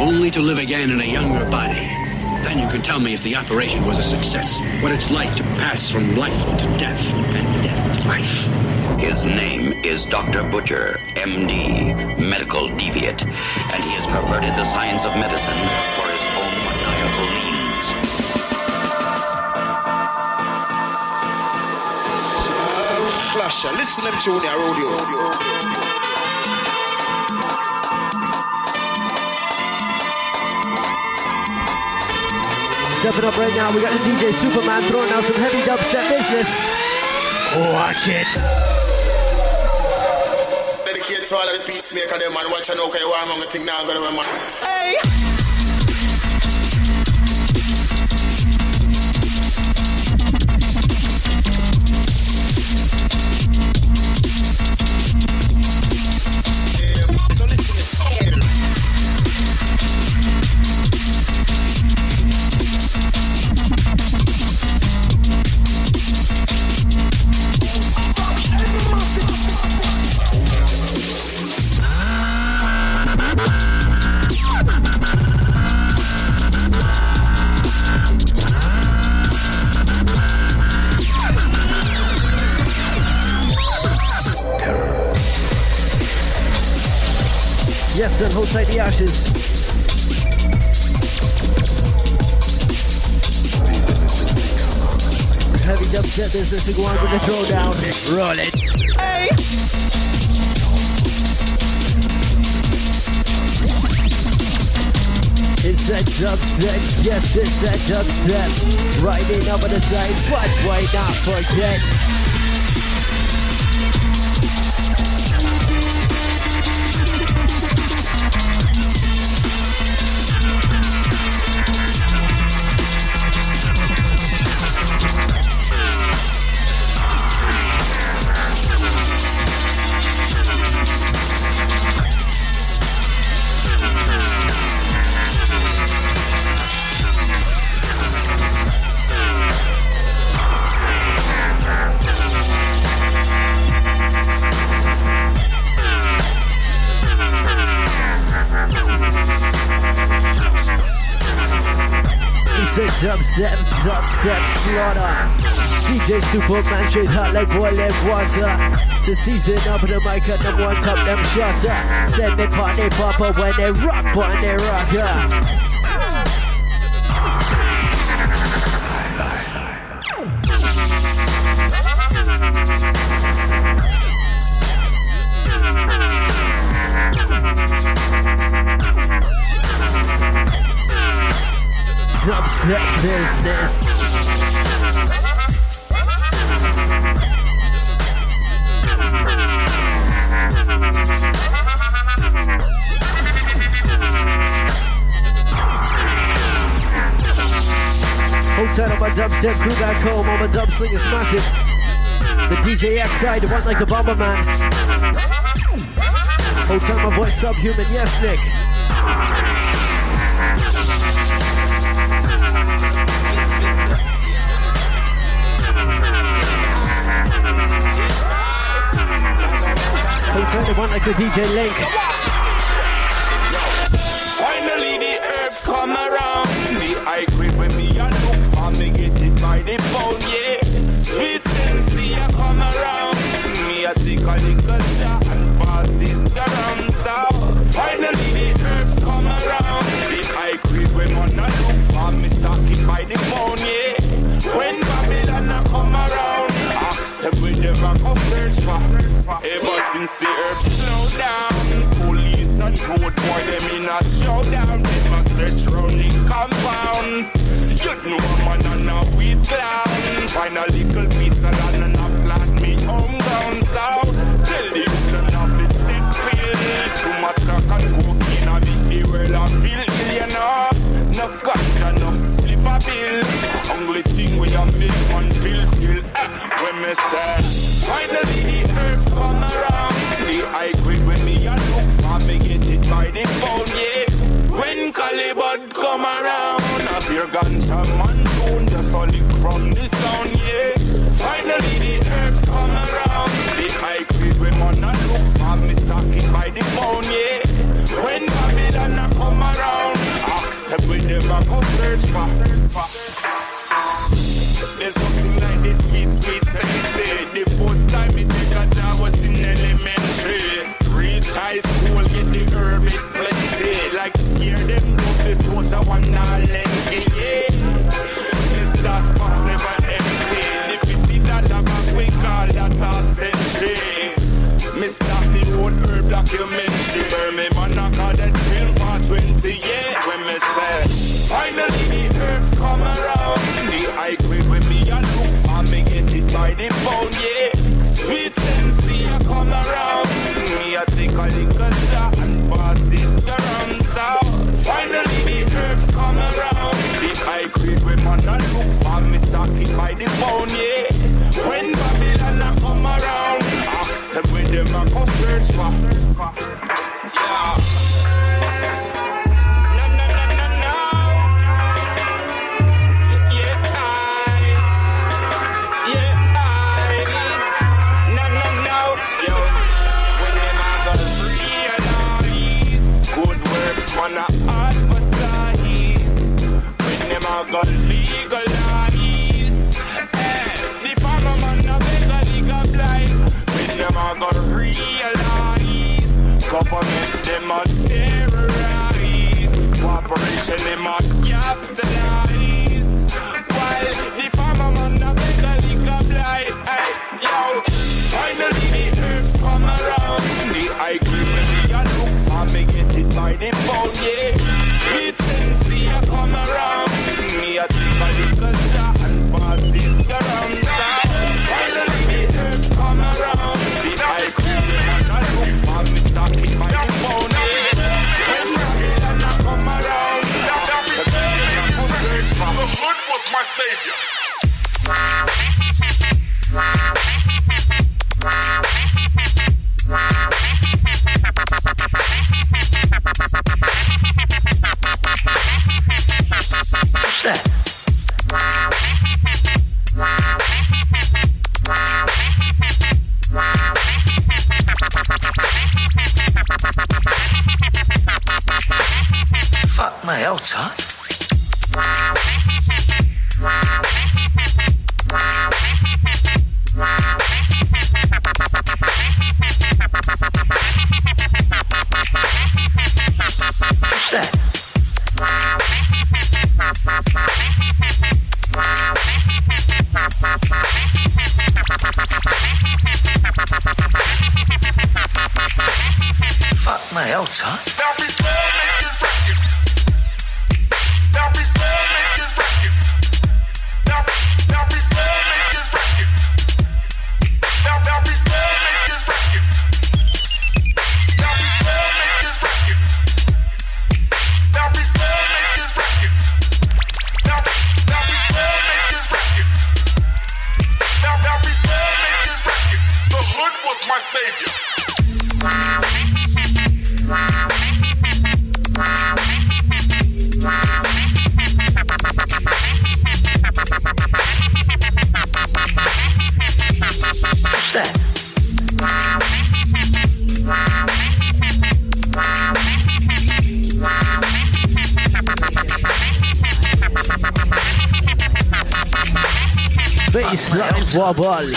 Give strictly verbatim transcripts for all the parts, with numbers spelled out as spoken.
only to live again in a younger body. Then you can tell me if the operation was a success, what it's like to pass from life to death and death to life. His name is Doctor Butcher, M D, medical deviant, and he has perverted the science of medicine for his own maniacal means. Uh, Flasher, listen to them tune there, rodeo. Stepping up right now, we got the D J Superman throwing out some heavy dubstep business. Watch it. Dedicate to all of the peacemaker, them man. Watch out, okay, why I'm gonna think now, I'm gonna remember. Hey! Yes, and hold tight the ashes. Heavy dubstep business to go on with the throwdown. Roll it. Hey! It's that dubstep, yes, it's that dubstep. Riding up on the side, but why not forget? Dubstep, dubstep, slaughter. D J Superman straight hot like boiling water. The season up in the mic at number one top them shotter. Send it party popper when they rock, when they rocker. Dubstep business. Hold tight on my dubstep crew back home. On my dub sling is massive. The D J X side, the one like the Bomber Man. Hold tight my voice subhuman, yes Nick. Hold tight the one like the D J Link. Finally the herbs come around. The high grade when me a look for me get it by the pound, yeah. Sweet sense me a come around. Me a take a little jar and pass it around. So finally the herbs come around. The high grade when man a look for me stock it by the pound, yeah. When Babylon a come around, ask them where them a go search for. Ever since the herbs slow down, police and road boy them in a showdown. Them a search round the compound. You know a man and a weed clown. Find a little piece of land and a plant me home ground. So tell the youth enough it sit real. Too much crack and cocaine a big the world a feel ill, you know. Enough ganja, enough spliff a bill. Only thing we a make one feel still. Eh, when me say finally the herbs come around. The high grade when me a look for me get it by the phone, yeah. When Calibut come around, a pure ganja man tune just a lick from the sound, yeah. Finally the herbs come around. The high grade when man a look for me stock it by the phone, yeah. When Babylon a come around, search for. There's something like this sweet, sweet sensei. The first time it take a job was in elementary. Reach high school, get the herb it plenty. Like scare them, don't this don't I want to lengthy, yeah. Mister Spock's never empty. The fifty dollar back we call that half century. Me stop the old herb documentary. Where me man I call that film for twenty, yeah. When me say, finally the herbs come around. The high grade when me a look for me get it by the pound, yeah. Sweet sensei a come around. Me a take a little jar and pass it around. So finally the herbs come around. The high grade when man a look for me stock it by the pound, yeah. When Babylon a come around, ask them where them a go search for. Yeah. Got legalize, eh? The farmer man a beg a legal blind. When them a got realize, government them a terrorize, corporation them a capitalize. While the farmer man a beg a legal blind, eh? Yo, finally the herbs come around. The high grade when me a look for me get it by the pound, yeah. Sweet sensei a come around. Me a take a little shot and pass it around. Finally the herbs come around. The ice cream and I look for me stock it by the pound. When Babylon a come around, the hood was my savior. What's that? Fuck my altar. What's that? Fuck my altar. Now be slow making records. Now be slow making records. Now, now be slow making records. Now, now be slow making records. Now be slow making records. Now be slow making records. Now, now be slow making records. Now, now be slow making records. The hood was my savior. What's that? Baseline wobble.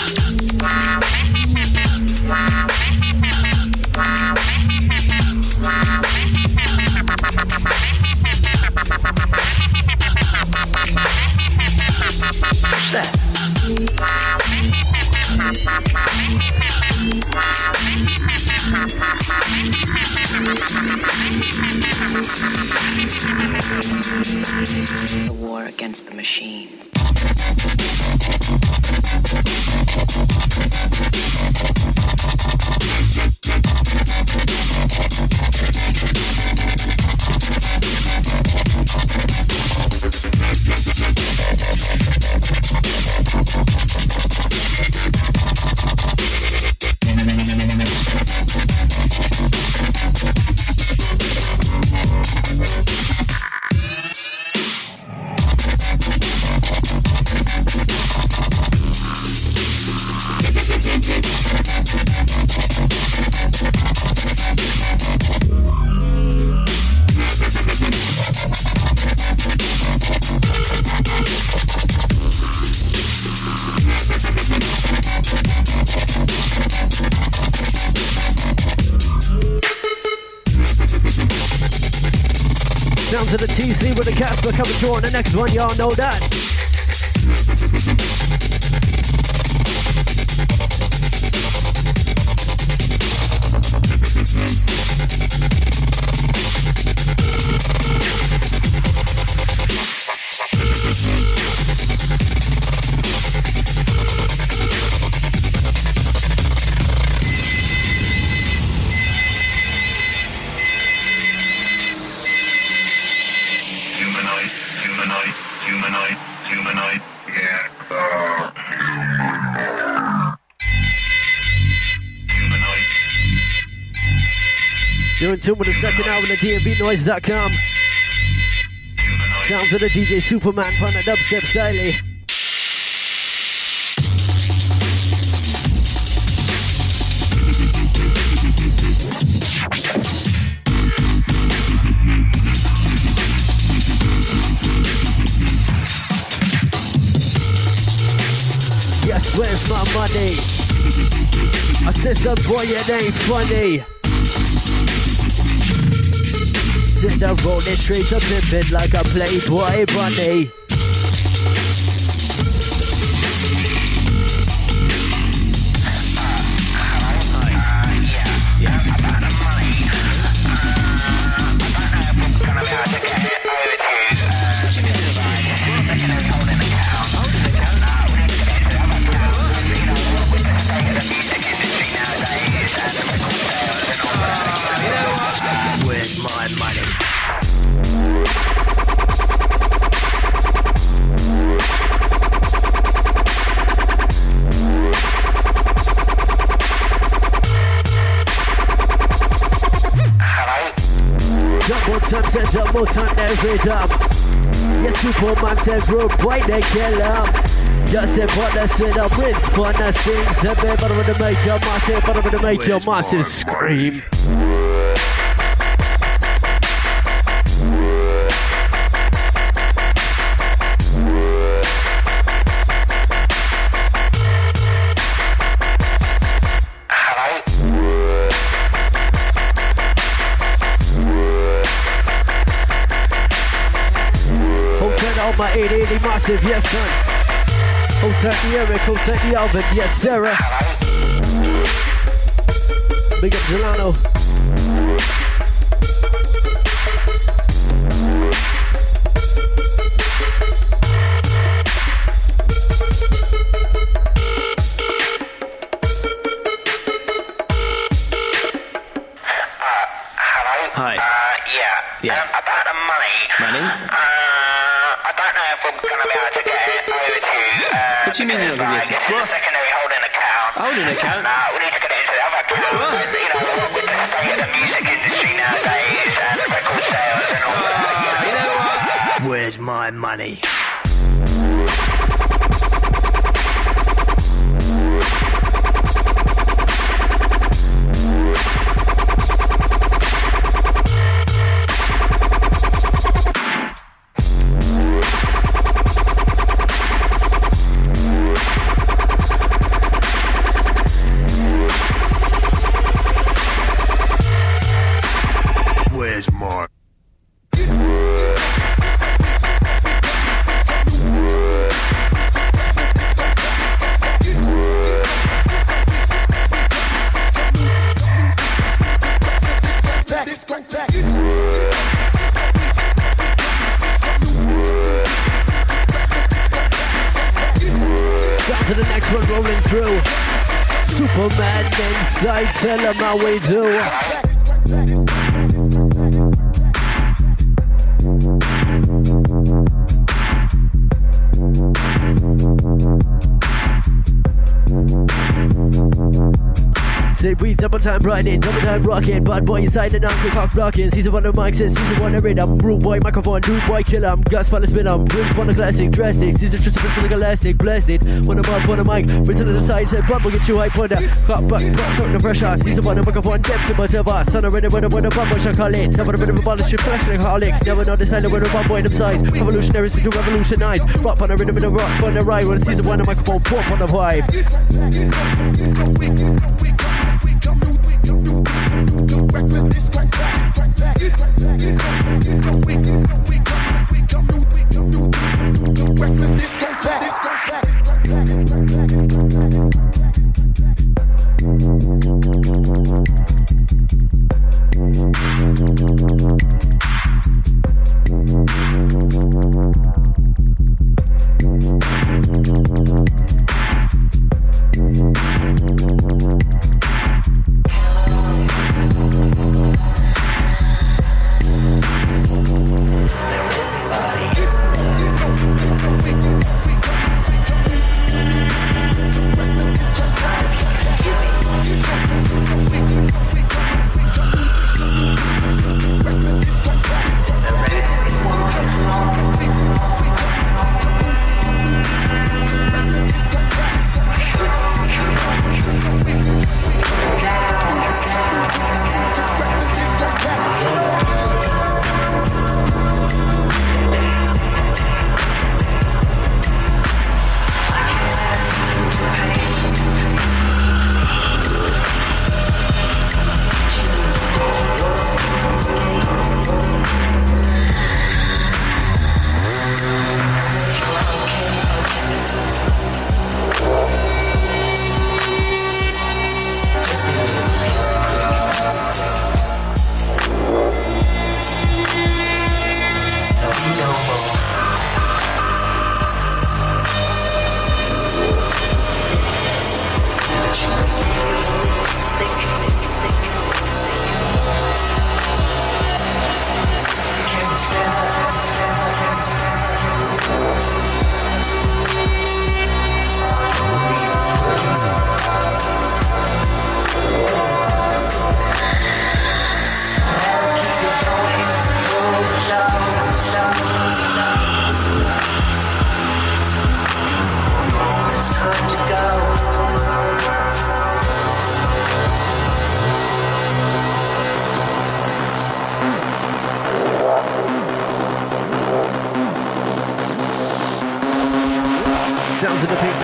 What's that? The war against the machines. Sounds of the T C with the Casper coming through on the next one, y'all know that. You're in tune with the second album of D and B Noise dot com. Sounds of the D J Superman on the dubstep style. Yes, where's my money? I said some boy, it ain't funny. In the rolling streets of pimpin' like a Playboy bunny. Where's my money? Double time said double time every time. Yes, Superman said rude boy they kill him. Just say put us in a rinse, put us in seven, but I'm gonna make your massive, but I'm gonna make Where's your massive scream. My eight eighty massive, yes son. Hold tight the Eric, hold tight the Alvin, yes Sarah. Big up Delano. Hi. Uh, yeah. Yeah. Um, about the money. Money? Uh, I don't know if I'm going to be able to get it over to you. Uh, what do you mean you're not going to get it? What? This is a secondary holding account. Holding account? No, we need to get it into the other account. What? And, you know, what with the state of the music industry nowadays and the record sales and all uh, that. You know what? Where's my money? Where's my Sound to the next one rolling through. Superman inside, tell him how we do. Say we double time riding, double time rocking. Bad boy inside and uncle cock blocking. Season one of mics says season one of rhythm. Rude boy microphone, dude boy kill him. Gus follow spin him. Rims on the classic, drastic. Season just a bit like elastic, blasted. One of up, one of mic. Friends on the side said, bumble get you hype on the clock back, clock, clock the pressure. Season one of microphone, depths in whatever. Son of rhythm, when a when a bumble shall call it. Some of the rhythm abolish shit, flashing holic. Never know the silent when a bumble in them size. Revolutionary to revolutionize. Rock on the rhythm and a rock on the right. When season one of microphone, pop on the vibe.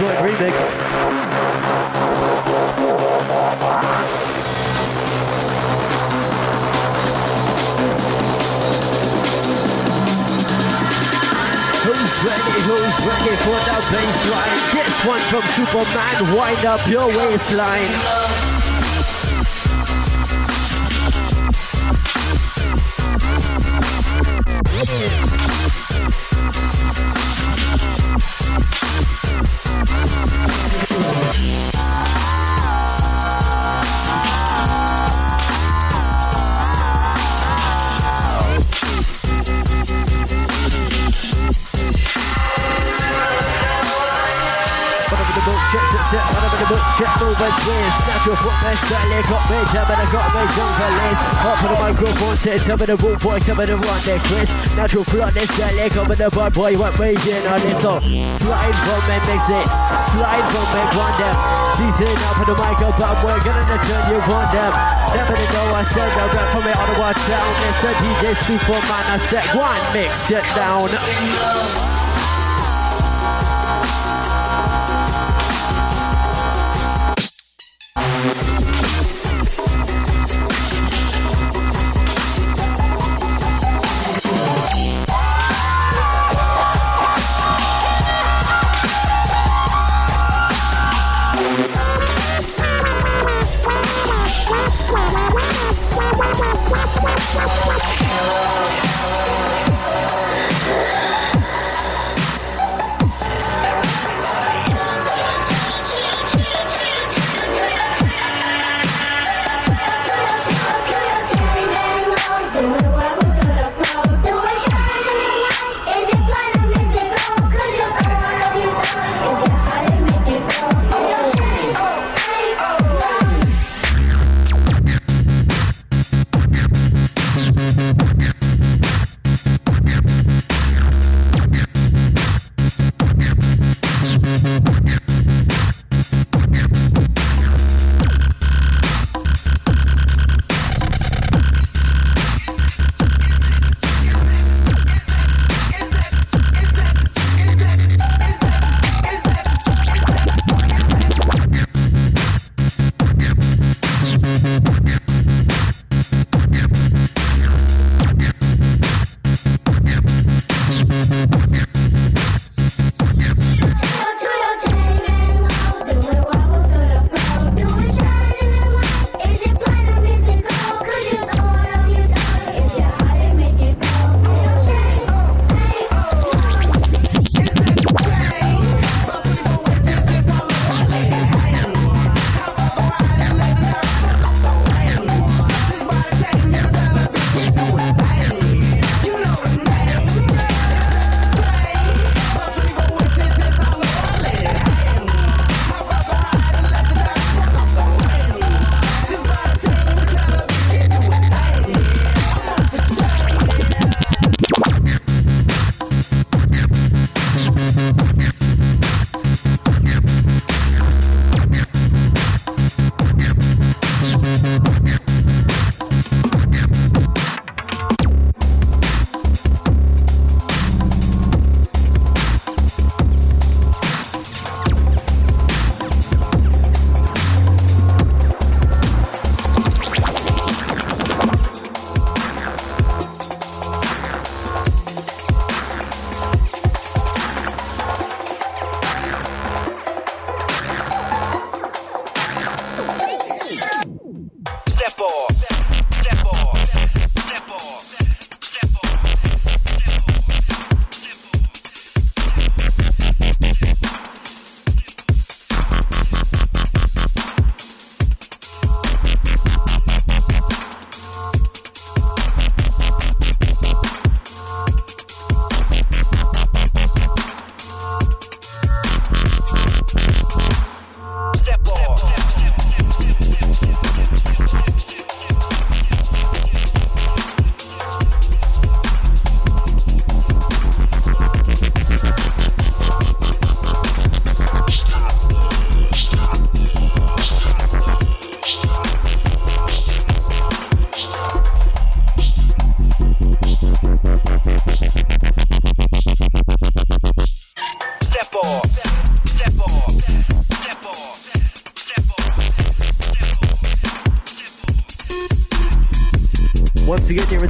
Floyd remix. Who's ready, who's ready for the baseline? This one from Superman, wind up your waistline. Check move and twist, natural foot best leg up me, tell me I got me jungle list. Up on the microphone, say tell me the rude boy, tell me the run there, Chris. Natural flood this leg up with the bad boy, what raging on this. So slide from me, mix it, slide from me, one them. Season up on the mic up, but we're gonna turn you on them. Never to know I said no rap from me on the watch down. It's the D J Superman, I said one mix it down.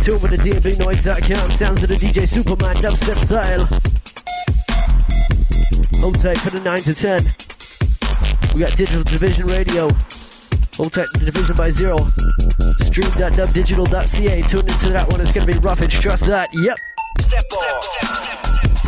tuned with the D B noise dot com. Sounds of the D J Superman dubstep style. Hold tight for the nine to ten. We got Digital Division Radio. Hold tight to the Division by Zero. stream dot dub digital dot c a. Tune into that one. It's going to be roughage. Trust that. Yep. Step off. Step, step, step.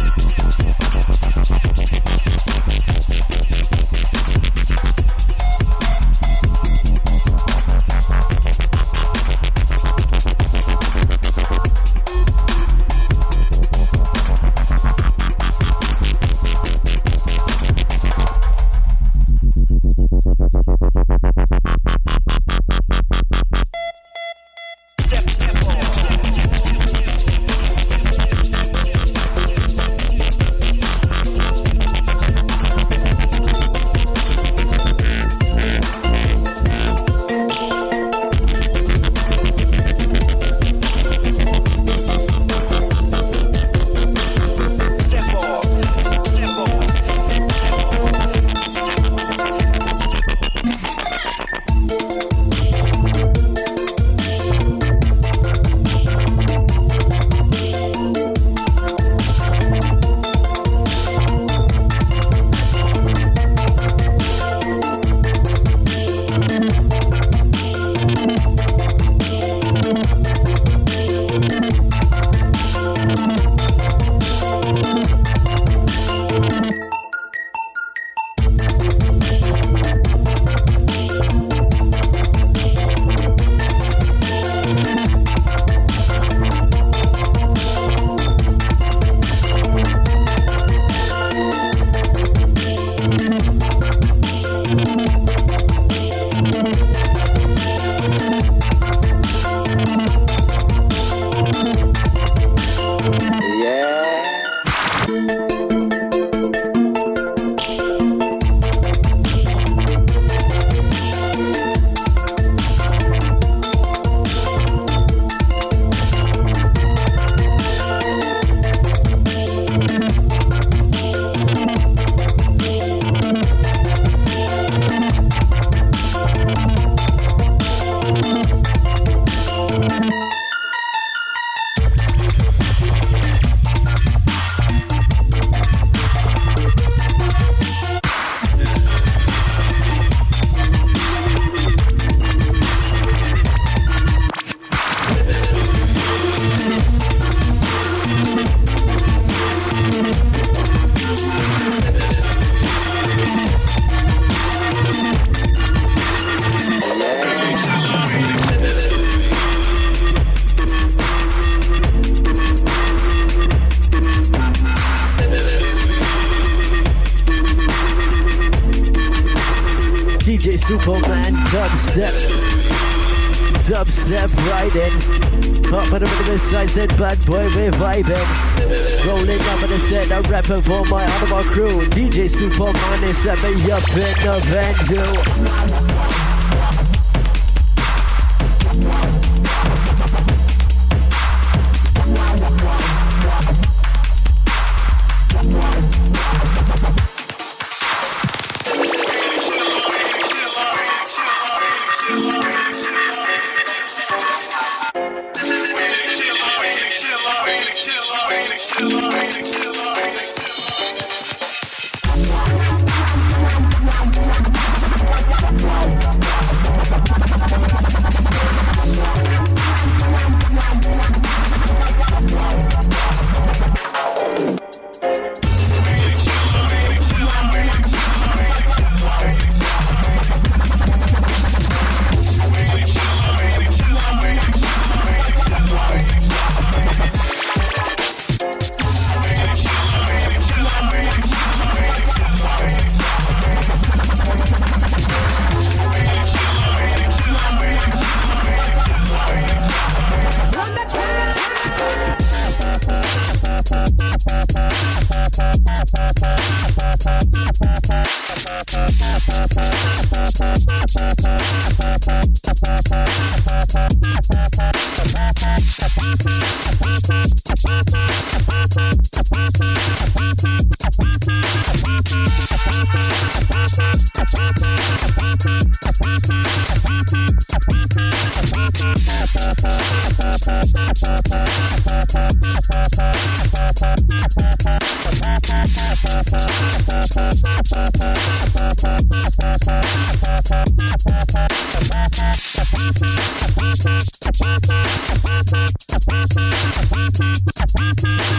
Superman dubstep, dubstep riding. Up on the rhythm side, said bad boy, we're vibing. Rolling up on the set, I'm rapping for my Animal crew. D J Superman is set me up in the venue.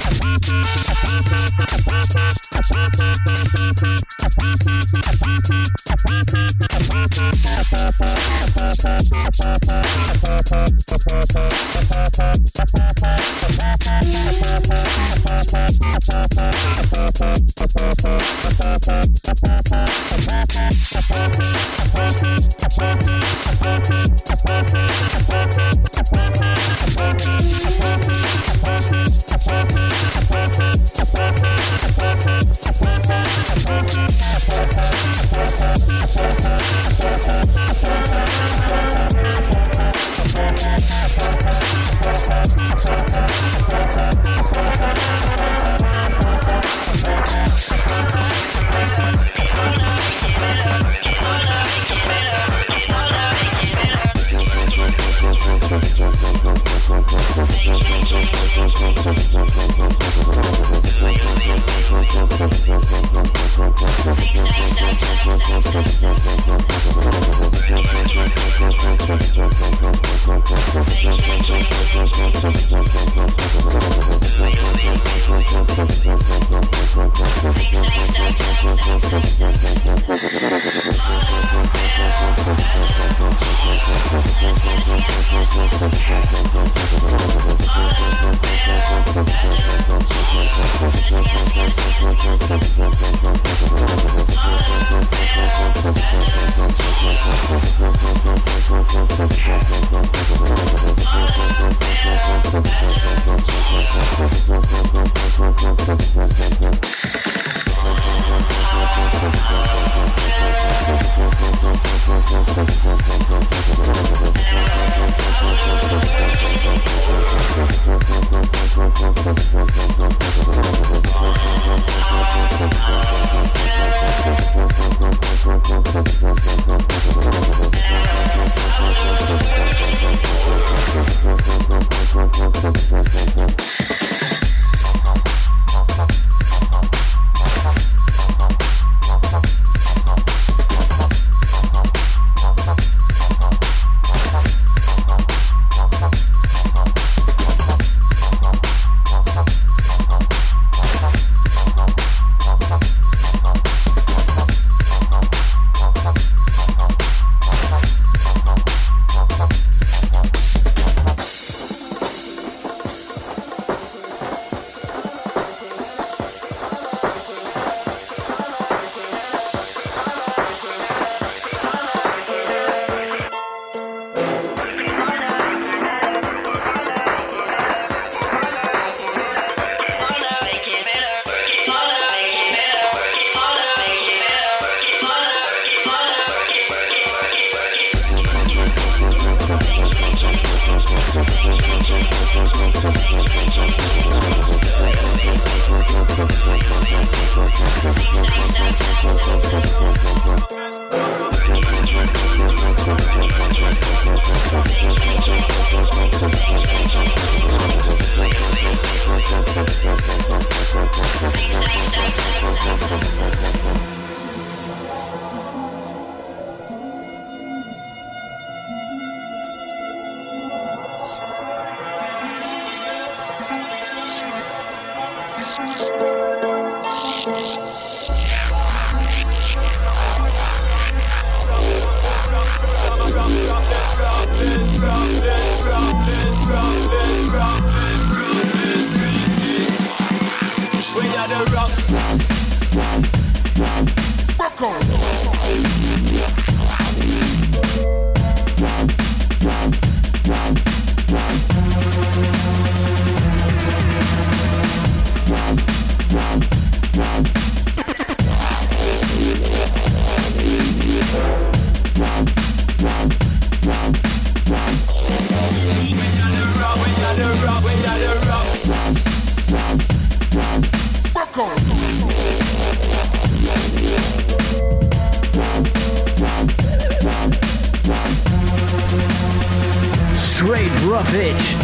Straight roughage.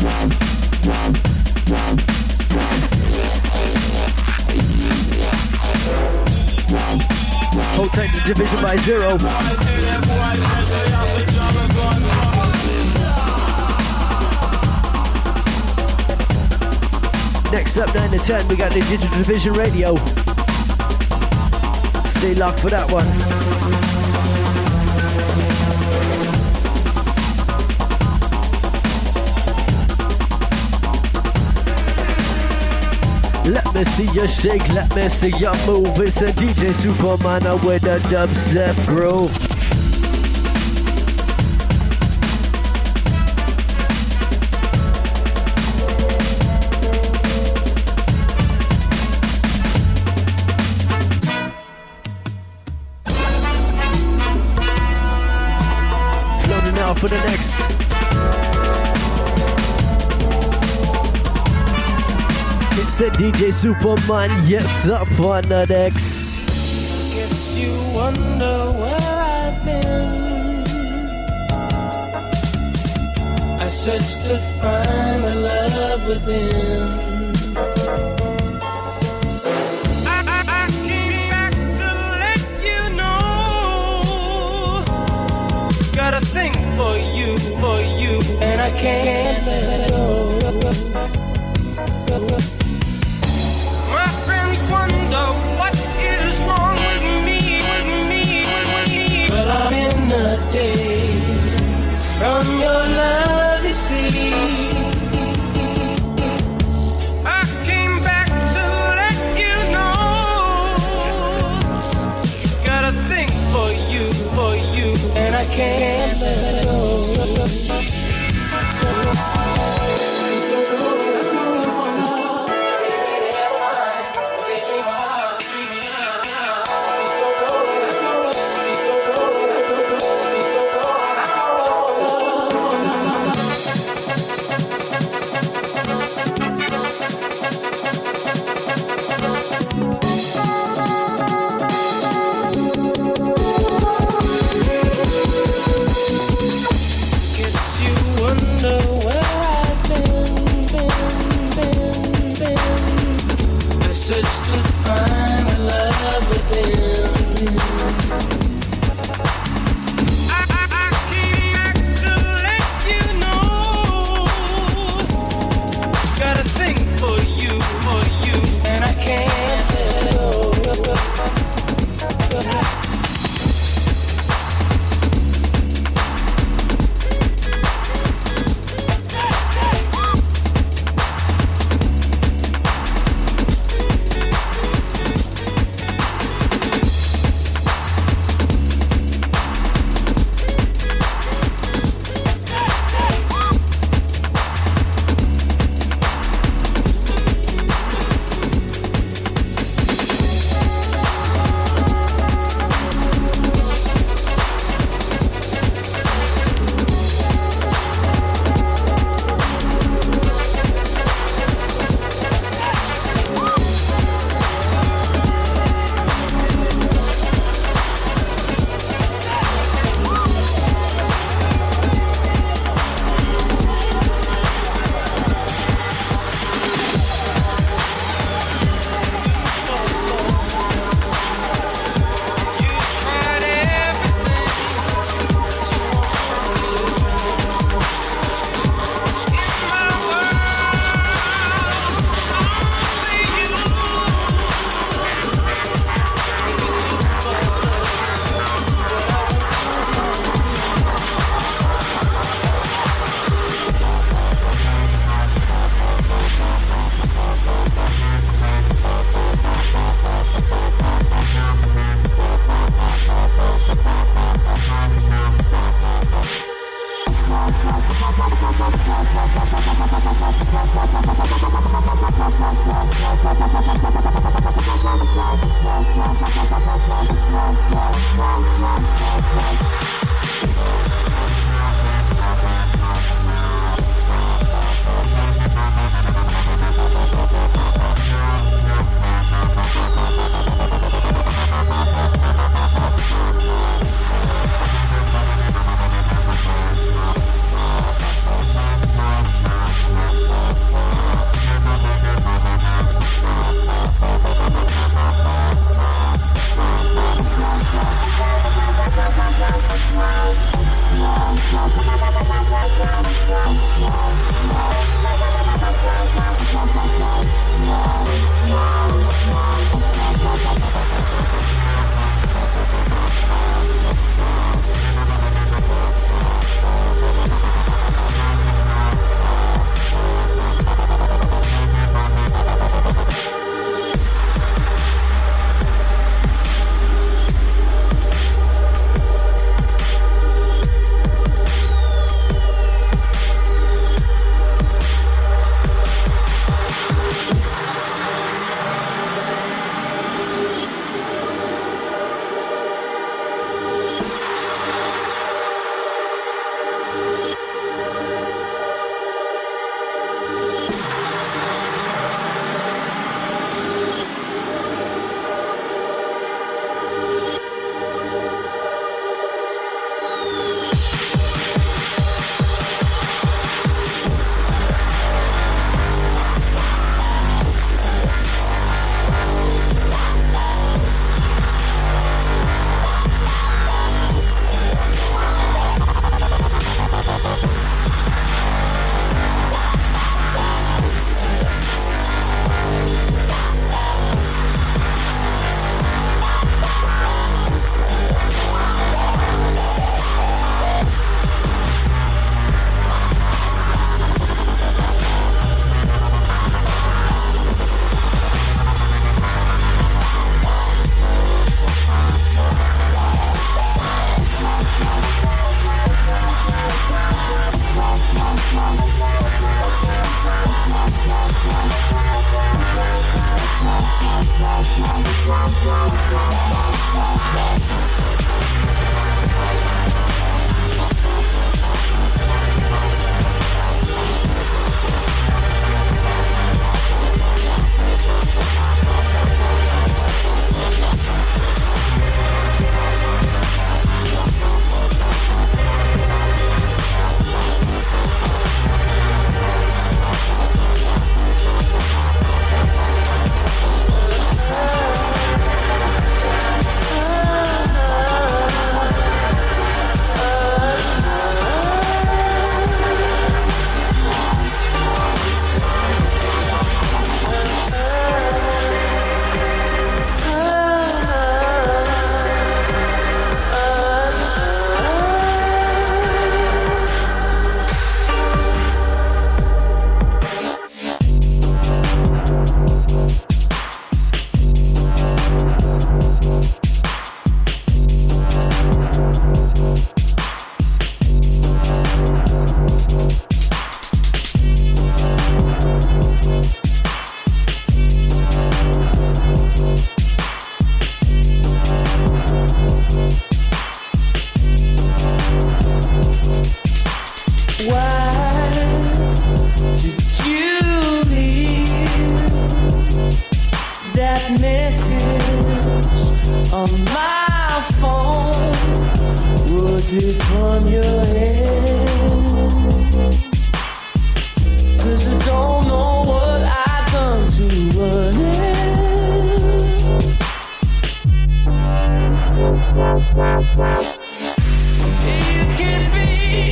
Hold tight to division by zero. Next up, nine to ten, we got the Digital Division Radio. Stay locked for that one. Let me see you shake, let me see you move. It's a D J Superman with a dubstep groove. Loading out for the next. It's a D J Superman, yes, up on the next. Guess you wonder where I've been. I searched to find the love within. I, I, I came back to let you know. Got a thing for you, for you, and I can't let it go. Wonder what is wrong with me, with me, with me. Well, I'm in the daze from your love, you see. it from your hand. 'Cause I don't know what I've done to earn it. You can be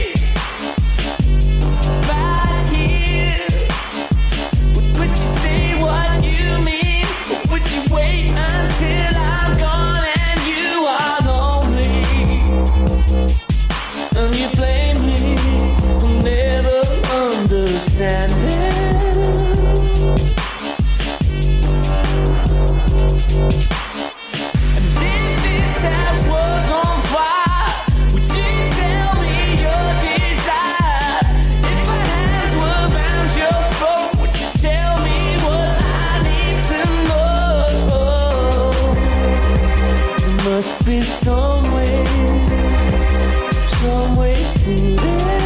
right here. Would you say what you mean? Would you wait until I'm gone and you are lonely? And you blame me for never understanding. And if this house was on fire, would you tell me your desire? If my hands were around your throat, would you tell me what I need to know? There must be some way, some way through this.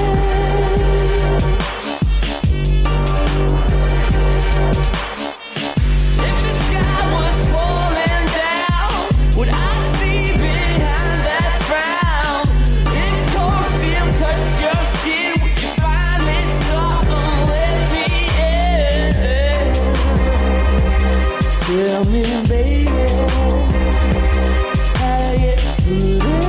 If the sky was falling down, would I see behind that frown? If cold steel touched your skin, would you finally stop and let me in? Tell me, baby, how to get through this.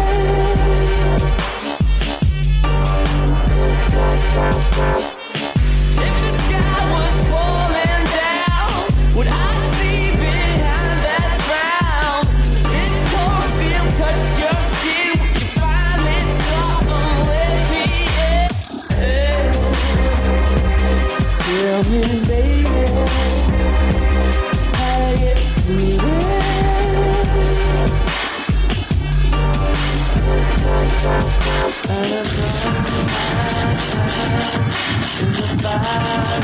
If the sky was falling down, would I see behind that frown? If cold steel touched your skin, would you finally stop and let me in? Tell me, baby, how to get through this. And I've done my time in the fire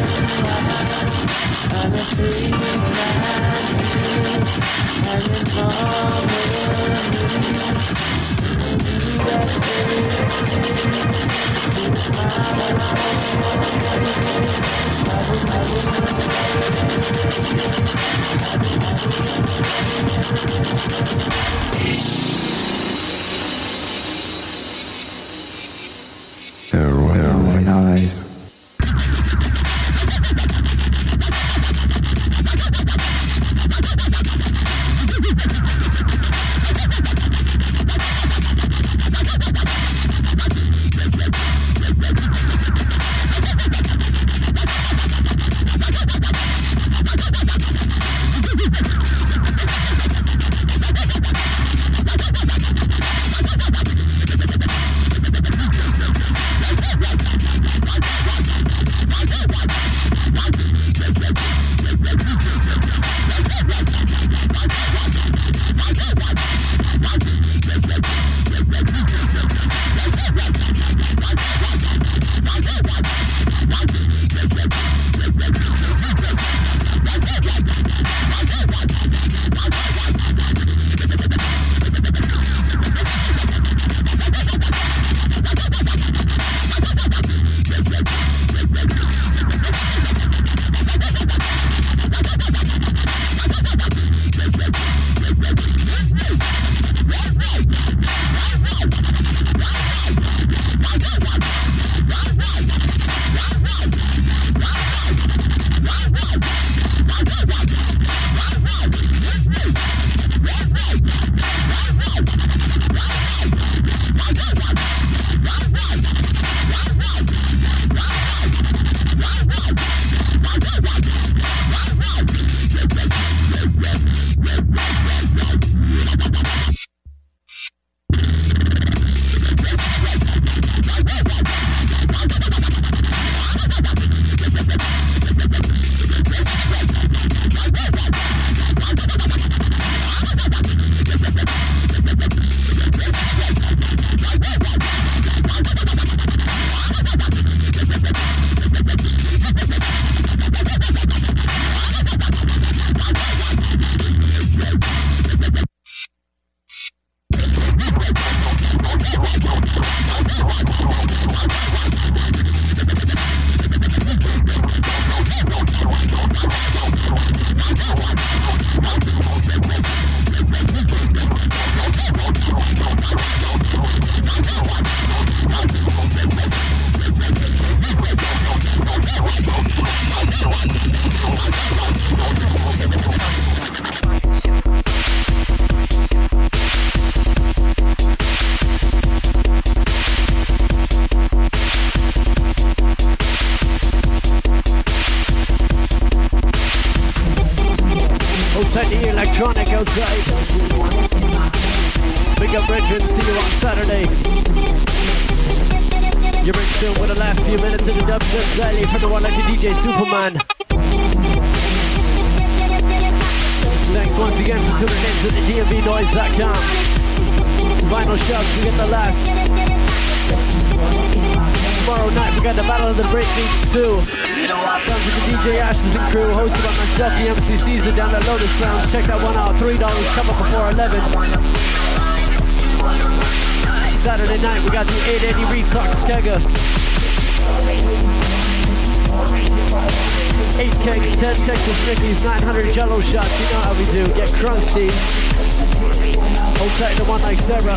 and I feel my dreams hanging from the leaves. That is Her white eyes. Outside the electronic outside. Big up Brethren, see you on Saturday. You're in tune with the last few minutes of the dubstep Sally from the one like the D J Superman. Thanks once again for tuning in to the D M V noise dot com. Final shots, we get the last. Tomorrow night we got the Battle of the Breakbeats too. Sounds of the D J Ashes and crew, hosted by myself, the M C Caesar down at Lotus Lounge. Check that one out, three dollars, come up before eleven. Saturday night we got the eight eighty Retox Kegger. eight kegs, ten Texas Mickeys, nine hundred Jello shots, you know how we do. Get crusty. Hold tight to one like Sarah.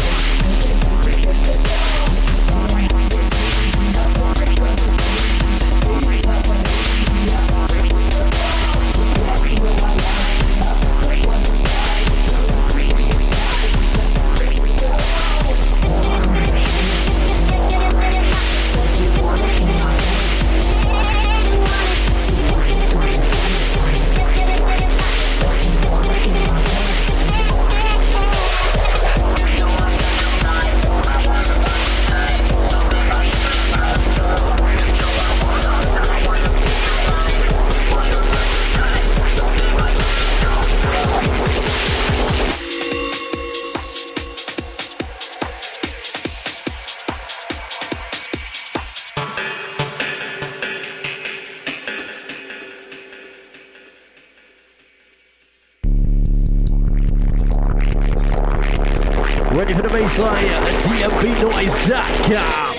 Ready for the baseline at D M V noise dot com.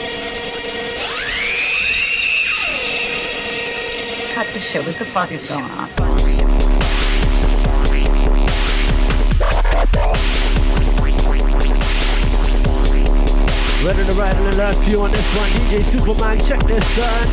Cut the shit. What the fuck is going on? Ready to ride on the last few on this one. D J Superman, check this, son.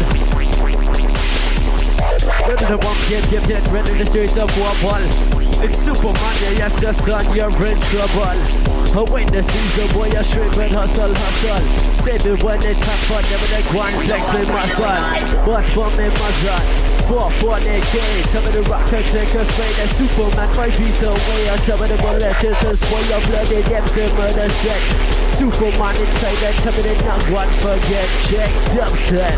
Ready to bump, get, get, get. Ready to series up one ball. It's Superman, yeah, yes, yes, son, you're in trouble. Oh, wait, the season, boy, you're straight, but hustle, hustle. Say me when it's hot, but never the one flex me, my son. Boss, bump me, my son. Four, four, they game. Tell me the rocker, clicker, spray the Superman, five feet away. I tell me the bullet, it's for your bloody depths and murder set. Superman inside that, tell me the not one forget. Check, dubstep.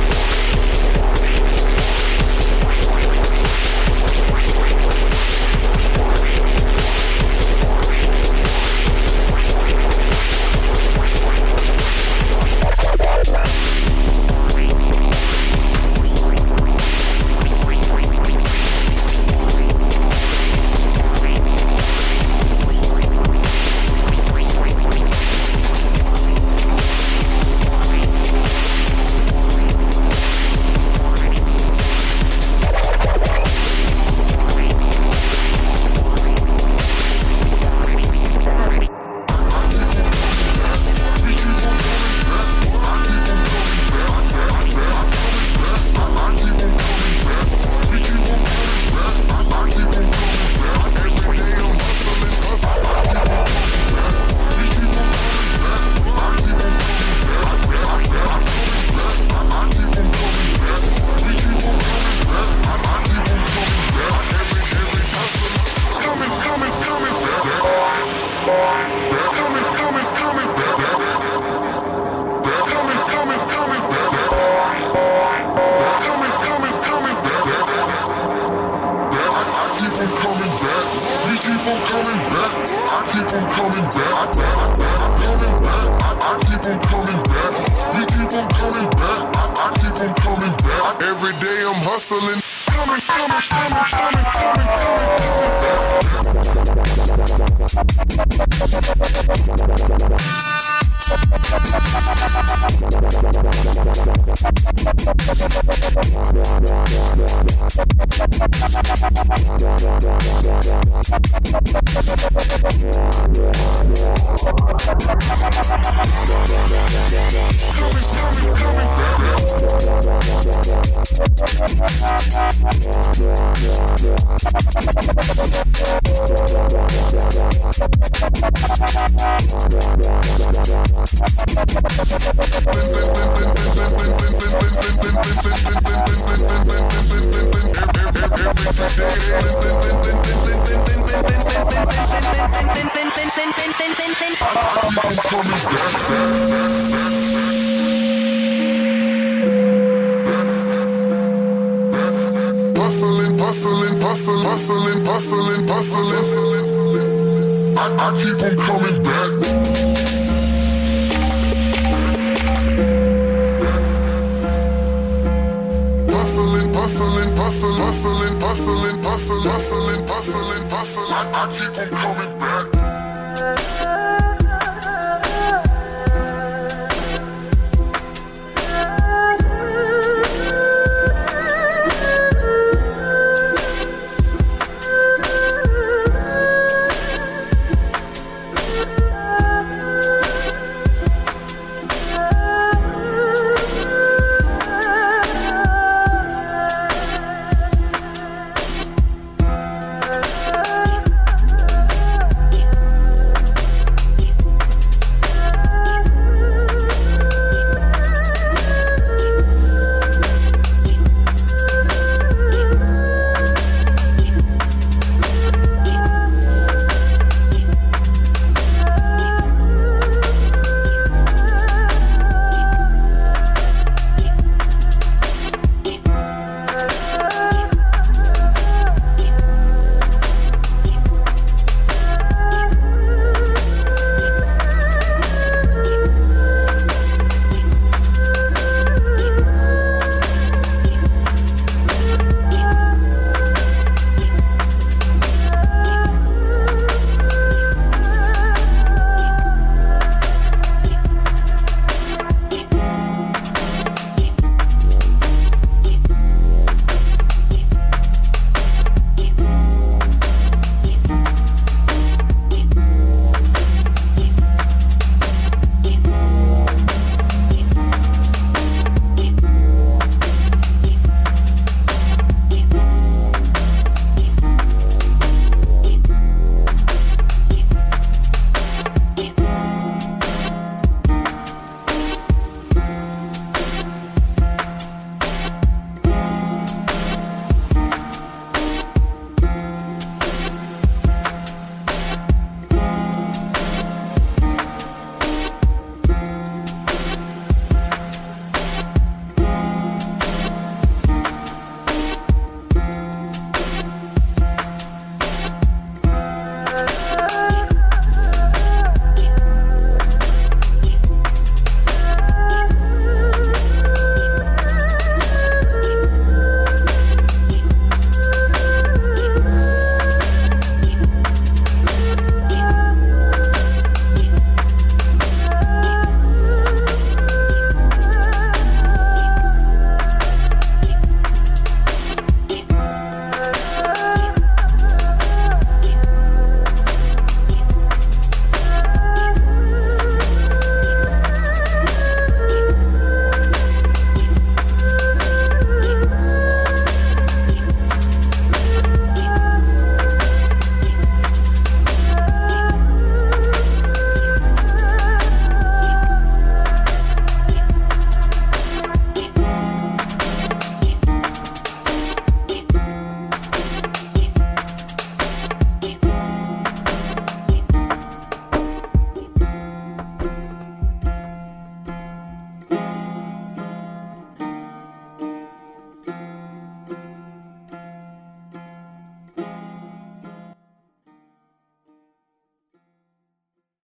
Every day, Hustling, hustling, hustling, hustling, hustling, hustling. I, I keep on coming back. Hustling, hustling, hustling, hustling, hustling, hustling, hustling, hustling, hustling. I, I keep on coming back.